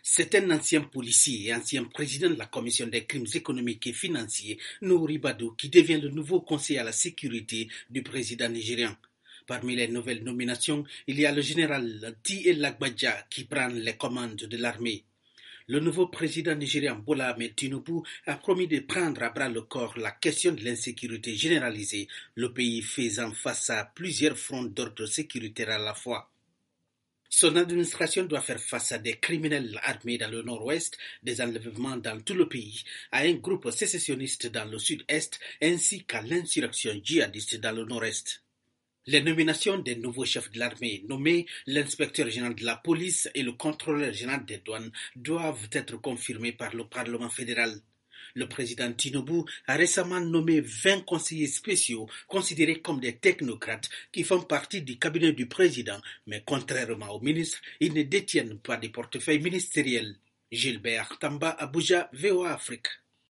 C'est un ancien policier et ancien président de la Commission des crimes économiques et financiers, Nouri Badou, qui devient le nouveau conseiller à la sécurité du président nigérian. Parmi les nouvelles nominations, il y a le général T. Lagbaja qui prend les commandes de l'armée. Le nouveau président nigérian Bola Ahmed Tinubu a promis de prendre à bras le corps la question de l'insécurité généralisée, le pays faisant face à plusieurs fronts d'ordre sécuritaire à la fois. Son administration doit faire face à des criminels armés dans le nord-ouest, des enlèvements dans tout le pays, à un groupe sécessionniste dans le sud-est, ainsi qu'à l'insurrection djihadiste dans le nord-est. Les nominations des nouveaux chefs de l'armée nommés, l'inspecteur général de la police et le contrôleur général des douanes doivent être confirmées par le Parlement fédéral. Le président Tinubu a récemment nommé 20 conseillers spéciaux considérés comme des technocrates qui font partie du cabinet du président, mais contrairement aux ministres, ils ne détiennent pas de portefeuille ministériel. Gilbert Tamba, Abuja, VOA Afrique.